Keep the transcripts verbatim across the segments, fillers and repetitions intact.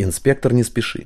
Инспектор, не спеши.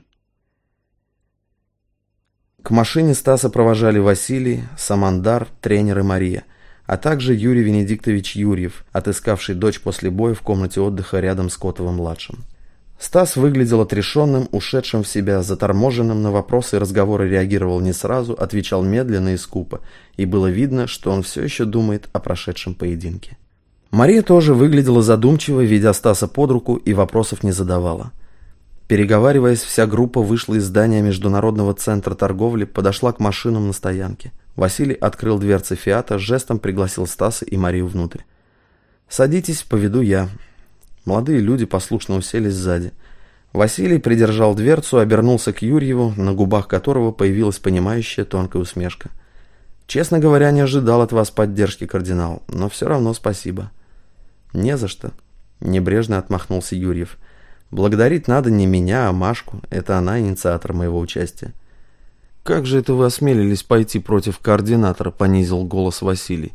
К машине Стаса провожали Василий, Самандар, тренер и Мария, а также Юрий Венедиктович Юрьев, отыскавший дочь после боя в комнате отдыха рядом с Котовым-младшим. Стас выглядел отрешенным, ушедшим в себя, заторможенным, на вопросы и разговоры реагировал не сразу, отвечал медленно и скупо, и было видно, что он все еще думает о прошедшем поединке. Мария тоже выглядела задумчиво, ведя Стаса под руку, и вопросов не задавала. Переговариваясь, вся группа вышла из здания Международного центра торговли, подошла к машинам на стоянке. Василий открыл дверцы «Фиата», жестом пригласил Стаса и Марию внутрь. «Садитесь, поведу я». Молодые люди послушно уселись сзади. Василий придержал дверцу, обернулся к Юрьеву, на губах которого появилась понимающая тонкая усмешка. «Честно говоря, не ожидал от вас поддержки, кардинал, но все равно спасибо». «Не за что», — небрежно отмахнулся Юрьев. «Благодарить надо не меня, а Машку. Это она инициатор моего участия». «Как же это вы осмелились пойти против координатора?» — понизил голос Василий.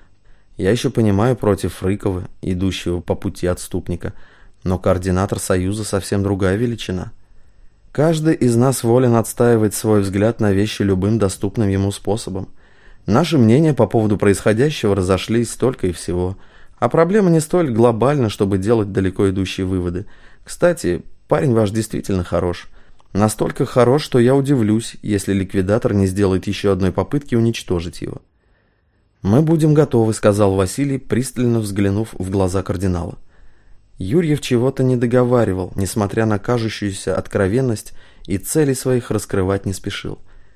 «Я еще понимаю против Рыкова, идущего по пути отступника, но координатор Союза совсем другая величина. Каждый из нас волен отстаивать свой взгляд на вещи любым доступным ему способом. Наши мнения по поводу происходящего разошлись столько и всего, а проблема не столь глобальна, чтобы делать далеко идущие выводы. Кстати, парень ваш действительно хорош. Настолько хорош, что я удивлюсь, если ликвидатор не сделает еще одной попытки уничтожить его». «Мы будем готовы», — сказал Василий, пристально взглянув в глаза кардинала. Юрьев чего-то не договаривал, несмотря на кажущуюся откровенность, и целей своих раскрывать не спешил.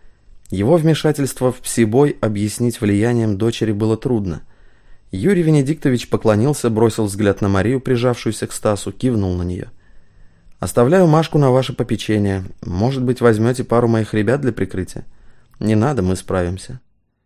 Его вмешательство в псибой объяснить влиянием дочери было трудно. Юрий Венедиктович поклонился, бросил взгляд на Марию, прижавшуюся к Стасу, кивнул на нее. «Оставляю Машку на ваше попечение. Может быть, возьмете пару моих ребят для прикрытия? Не надо, мы справимся».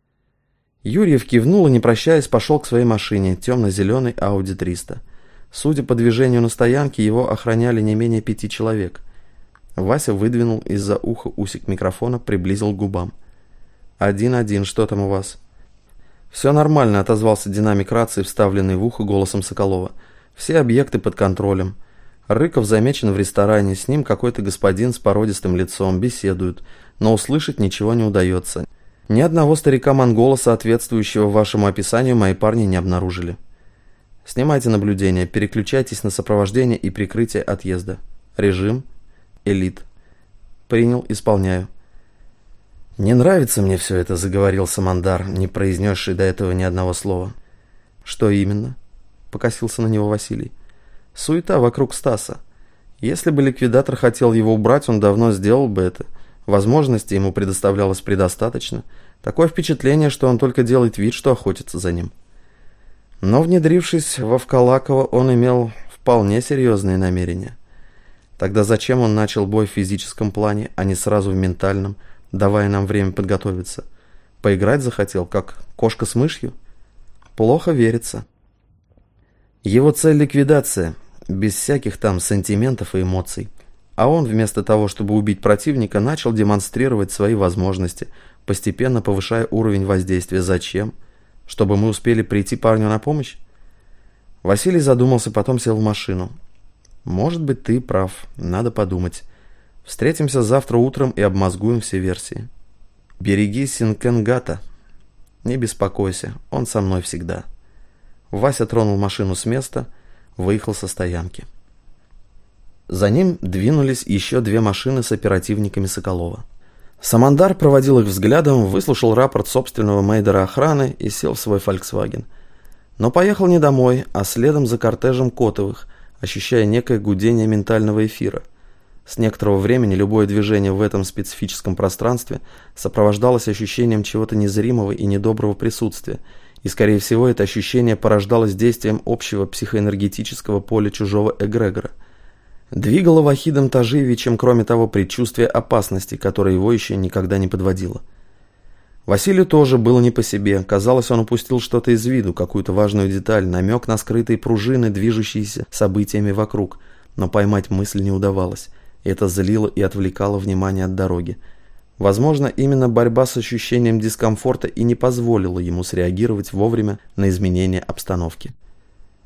Юрьев кивнул и, не прощаясь, пошел к своей машине, темно-зеленой Ауди триста. Судя по движению на стоянке, его охраняли не менее пяти человек. Вася выдвинул из-за уха усик микрофона, приблизил к губам. «Один-один, что там у вас?» «Все нормально», — отозвался динамик рации, вставленный в ухо голосом Соколова. «Все объекты под контролем. Рыков замечен в ресторане, с ним какой-то господин с породистым лицом, беседуют, но услышать ничего не удается. Ни одного старика-монгола, соответствующего вашему описанию, мои парни не обнаружили. Снимайте наблюдение, переключайтесь на сопровождение и прикрытие отъезда. Режим. Элит. Принял, исполняю». «Не нравится мне все это», — заговорил Самандар, не произнесший до этого ни одного слова. «Что именно?» — покосился на него Василий. «Суета вокруг Стаса. Если бы ликвидатор хотел его убрать, он давно сделал бы это. Возможностей ему предоставлялось предостаточно. Такое впечатление, что он только делает вид, что охотится за ним. Но, внедрившись во Вкалакова, он имел вполне серьезные намерения. Тогда зачем он начал бой в физическом плане, а не сразу в ментальном, давая нам время подготовиться? Поиграть захотел, как кошка с мышью? Плохо верится. Его цель — ликвидация, без всяких там сантиментов и эмоций. А он, вместо того, чтобы убить противника, начал демонстрировать свои возможности, постепенно повышая уровень воздействия. Зачем? Чтобы мы успели прийти парню на помощь? Василий задумался, потом сел в машину. «Может быть, ты прав. Надо подумать. Встретимся завтра утром и обмозгуем все версии. Береги Синкенгата. Не беспокойся, он со мной всегда». Вася тронул машину с места, выехал со стоянки. За ним двинулись еще две машины с оперативниками Соколова. Самандар проводил их взглядом, выслушал рапорт собственного мейдера охраны и сел в свой «Фольксваген». Но поехал не домой, а следом за кортежем Котовых, ощущая некое гудение ментального эфира. С некоторого времени любое движение в этом специфическом пространстве сопровождалось ощущением чего-то незримого и недоброго присутствия, и, скорее всего, это ощущение порождалось действием общего психоэнергетического поля чужого эгрегора. Двигало Вахидом Тажиевичем, кроме того, предчувствие опасности, которое его еще никогда не подводило. Василию тоже было не по себе. Казалось, он упустил что-то из виду, какую-то важную деталь, намек на скрытые пружины, движущиеся событиями вокруг, но поймать мысль не удавалось. Это злило и отвлекало внимание от дороги. Возможно, именно борьба с ощущением дискомфорта и не позволила ему среагировать вовремя на изменение обстановки.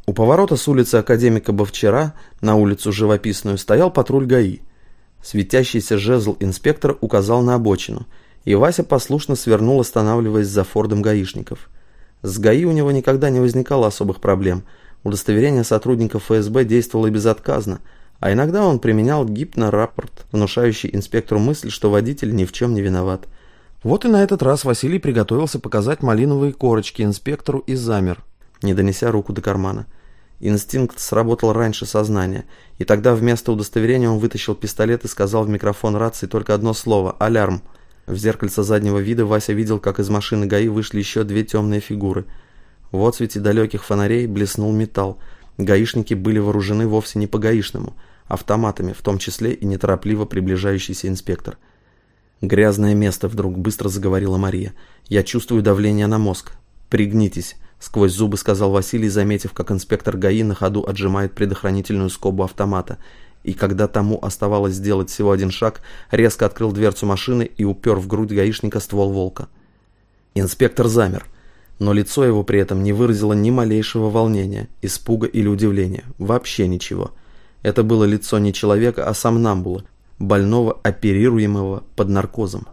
У поворота с улицы Академика Бовчара на улицу Живописную стоял патруль ГАИ. Светящийся жезл инспектора указал на обочину, и Вася послушно свернул, останавливаясь за фордом гаишников. С ГАИ у него никогда не возникало особых проблем. Удостоверение сотрудников ФСБ действовало безотказно, а иногда он применял гипнорапорт, внушающий инспектору мысль, что водитель ни в чем не виноват. Вот и на этот раз Василий приготовился показать малиновые корочки инспектору и замер, не донеся руку до кармана. Инстинкт сработал раньше сознания, и тогда вместо удостоверения он вытащил пистолет и сказал в микрофон рации только одно слово – «Алярм». В зеркальце заднего вида Вася видел, как из машины ГАИ вышли еще две темные фигуры. В отсвете далеких фонарей блеснул металл. Гаишники были вооружены вовсе не по-гаишному, автоматами, в том числе и неторопливо приближающийся инспектор. «Грязное место», — вдруг быстро заговорила Мария. «Я чувствую давление на мозг. Пригнитесь», — сквозь зубы сказал Василий, заметив, как инспектор ГАИ на ходу отжимает предохранительную скобу автомата. И когда тому оставалось сделать всего один шаг, резко открыл дверцу машины и упер в грудь гаишника ствол «Волка». Инспектор замер, но лицо его при этом не выразило ни малейшего волнения, испуга или удивления. Вообще ничего. Это было лицо не человека, а сомнамбула, больного, оперируемого под наркозом.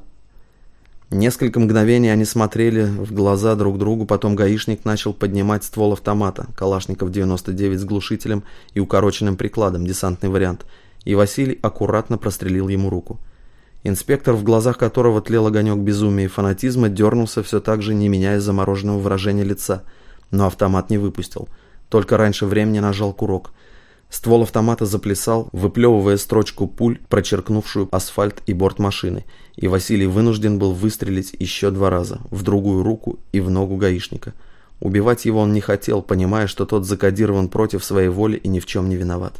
Несколько мгновений они смотрели в глаза друг другу, потом гаишник начал поднимать ствол автомата, Калашников девяносто девять с глушителем и укороченным прикладом, десантный вариант, и Василий аккуратно прострелил ему руку. Инспектор, в глазах которого тлел огонек безумия и фанатизма, дернулся все так же, не меняя замороженного выражения лица, но автомат не выпустил, только раньше времени нажал курок. Ствол автомата заплясал, выплевывая строчку пуль, прочеркнувшую асфальт и борт машины, и Василий вынужден был выстрелить еще два раза, в другую руку и в ногу гаишника. Убивать его он не хотел, понимая, что тот закодирован против своей воли и ни в чем не виноват.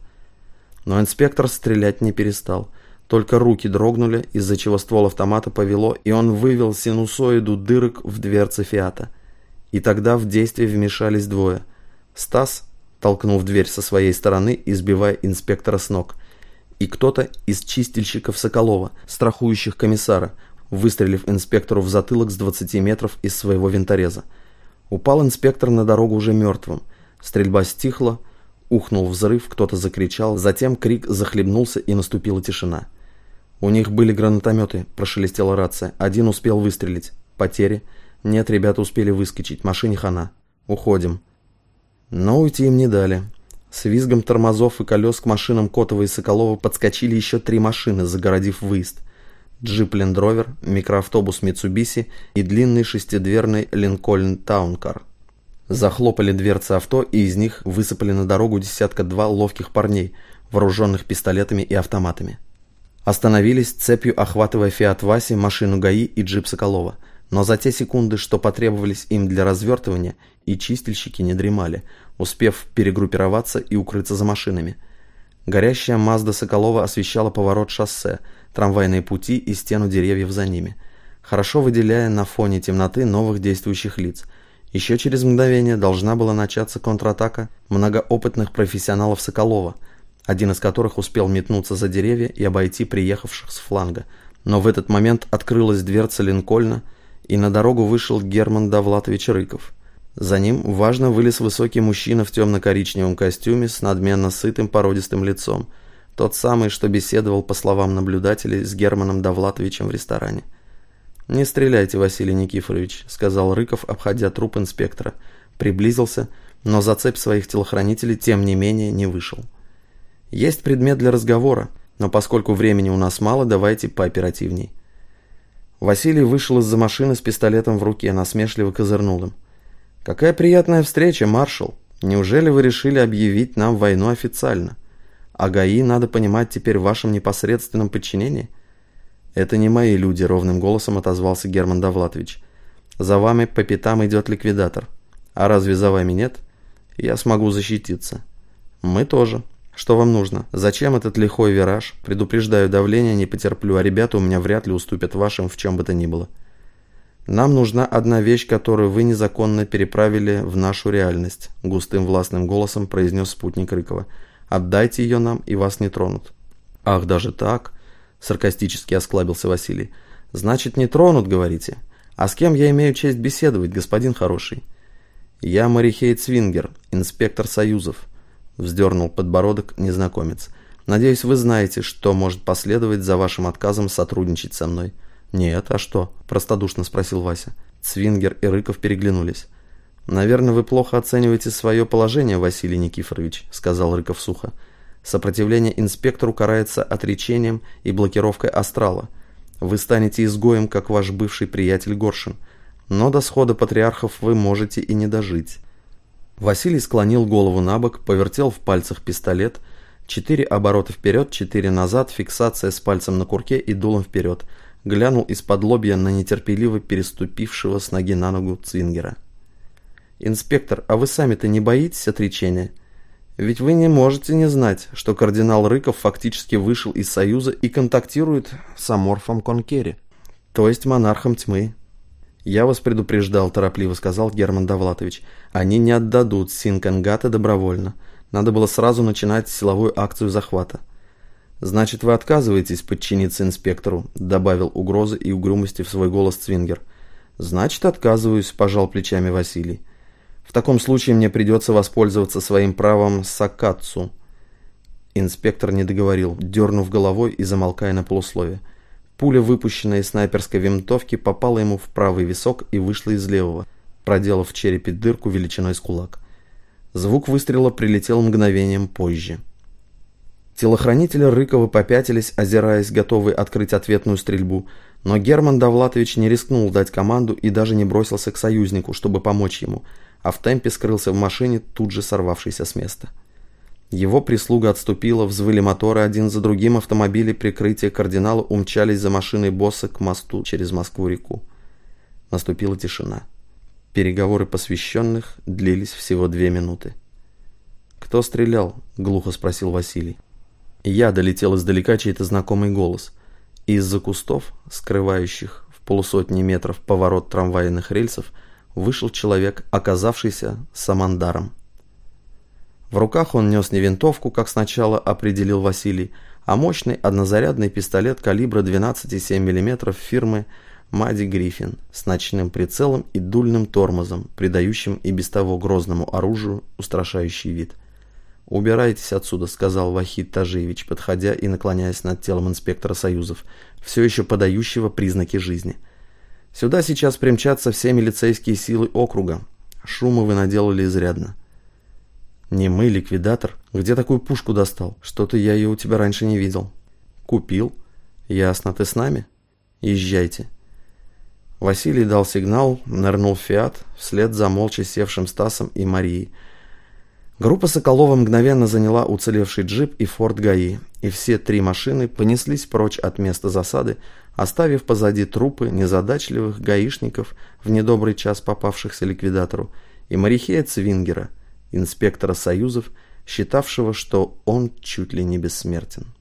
Но инспектор стрелять не перестал, только руки дрогнули, из-за чего ствол автомата повело, и он вывел синусоиду дырок в дверце «Фиата». И тогда в действие вмешались двое. Стас, толкнув дверь со своей стороны, избивая инспектора с ног, и кто-то из чистильщиков Соколова, страхующих комиссара, выстрелив инспектору в затылок с двадцати метров из своего винтореза. Упал инспектор на дорогу уже мертвым. Стрельба стихла, ухнул взрыв, кто-то закричал, затем крик захлебнулся и наступила тишина. «У них были гранатометы», – прошелестела рация. «Один успел выстрелить. Потери?» «Нет, ребята успели выскочить. Машине хана. Уходим». Но уйти им не дали. С визгом тормозов и колес к машинам Котова и Соколова подскочили еще три машины, загородив выезд. Джип Land Rover, микроавтобус Mitsubishi и длинный шестидверный Lincoln Town Car. Захлопали дверцы авто, и из них высыпали на дорогу десятка-два ловких парней, вооруженных пистолетами и автоматами. Остановились, цепью охватывая Фиат Васи, машину ГАИ и джип Соколова. Но за те секунды, что потребовались им для развертывания, и чистильщики не дремали, успев перегруппироваться и укрыться за машинами. Горящая Мазда Соколова освещала поворот шоссе, трамвайные пути и стену деревьев за ними, хорошо выделяя на фоне темноты новых действующих лиц. Еще через мгновение должна была начаться контратака многоопытных профессионалов Соколова, один из которых успел метнуться за деревья и обойти приехавших с фланга. Но в этот момент открылась дверца Линкольна, и на дорогу вышел Герман Довлатович Рыков. За ним важно вылез высокий мужчина в темно-коричневом костюме с надменно сытым породистым лицом, тот самый, что беседовал, по словам наблюдателей, с Германом Довлатовичем в ресторане. «Не стреляйте, Василий Никифорович», — сказал Рыков, обходя труп инспектора. Приблизился, но за цепь своих телохранителей, тем не менее, не вышел. «Есть предмет для разговора, но поскольку времени у нас мало, давайте пооперативней». Василий вышел из-за машины с пистолетом в руке, насмешливо козырнул им. «Какая приятная встреча, маршал! Неужели вы решили объявить нам войну официально? А ГАИ, надо понимать, теперь в вашем непосредственном подчинении?» «Это не мои люди», — ровным голосом отозвался Герман Довлатович. «За вами по пятам идет ликвидатор. А разве за вами нет? Я смогу защититься». «Мы тоже. Что вам нужно? Зачем этот лихой вираж? Предупреждаю, давление не потерплю, а ребята у меня вряд ли уступят вашим в чем бы то ни было. Нам нужна одна вещь, которую вы незаконно переправили в нашу реальность», — густым властным голосом произнес спутник Рыкова. «Отдайте ее нам, и вас не тронут». «Ах, даже так?» — саркастически осклабился Василий. «Значит, не тронут, говорите? А с кем я имею честь беседовать, господин хороший?» «Я Марихей Цвингер, инспектор Союзов», — вздернул подбородок незнакомец. «Надеюсь, вы знаете, что может последовать за вашим отказом сотрудничать со мной». «Нет, а что?» – простодушно спросил Вася. Цвингер и Рыков переглянулись. «Наверное, вы плохо оцениваете свое положение, Василий Никифорович», – сказал Рыков сухо. «Сопротивление инспектору карается отречением и блокировкой астрала. Вы станете изгоем, как ваш бывший приятель Горшин. Но до схода патриархов вы можете и не дожить». Василий склонил голову на бок, повертел в пальцах пистолет. Четыре оборота вперед, четыре назад, фиксация с пальцем на курке и дулом вперед. Глянул из-под лобья на нетерпеливо переступившего с ноги на ногу Цвингера. «Инспектор, а вы сами-то не боитесь отречения? Ведь вы не можете не знать, что кардинал Рыков фактически вышел из Союза и контактирует с Аморфом Конкери, то есть монархом тьмы». «Я вас предупреждал», – торопливо сказал Герман Довлатович. «Они не отдадут Синкангата добровольно. Надо было сразу начинать силовую акцию захвата». «Значит, вы отказываетесь подчиниться инспектору», – добавил угрозы и угрюмости в свой голос Цвингер. «Значит, отказываюсь», – пожал плечами Василий. «В таком случае мне придется воспользоваться своим правом саккацу». Инспектор не договорил, дернув головой и замолкая на полуслове. Пуля, выпущенная из снайперской винтовки, попала ему в правый висок и вышла из левого, проделав в черепе дырку величиной с кулак. Звук выстрела прилетел мгновением позже. Телохранители Рыкова попятились, озираясь, готовые открыть ответную стрельбу, но Герман Довлатович не рискнул дать команду и даже не бросился к союзнику, чтобы помочь ему, а в темпе скрылся в машине, тут же сорвавшейся с места. Его прислуга отступила, взвыли моторы, один за другим автомобили прикрытия кардинала умчались за машиной босса к мосту через Москву-реку. Наступила тишина. Переговоры посвященных длились всего две минуты. «Кто стрелял?» – глухо спросил Василий. Я долетел издалека чей-то знакомый голос. Из-за кустов, скрывающих в полусотни метров поворот трамвайных рельсов, вышел человек, оказавшийся самандаром. В руках он нес не винтовку, как сначала определил Василий, а мощный однозарядный пистолет калибра двенадцать целых семь десятых мм фирмы Мади Гриффин с ночным прицелом и дульным тормозом, придающим и без того грозному оружию устрашающий вид. «Убирайтесь отсюда», — сказал Вахид Тажиевич, подходя и наклоняясь над телом инспектора Союзов, все еще подающего признаки жизни. «Сюда сейчас примчатся все милицейские силы округа. Шума вы наделали изрядно». «Не мы, ликвидатор. Где такую пушку достал? Что-то я ее у тебя раньше не видел». «Купил. Ясно, ты с нами? Езжайте». Василий дал сигнал, нырнул в «Фиат», вслед за молча севшим Стасом и Марией. Группа Соколова мгновенно заняла уцелевший джип и форт ГАИ, и все три машины понеслись прочь от места засады, оставив позади трупы незадачливых гаишников, в недобрый час попавшихся ликвидатору, и Марихея Цвингера, инспектора Союзов, считавшего, что он чуть ли не бессмертен.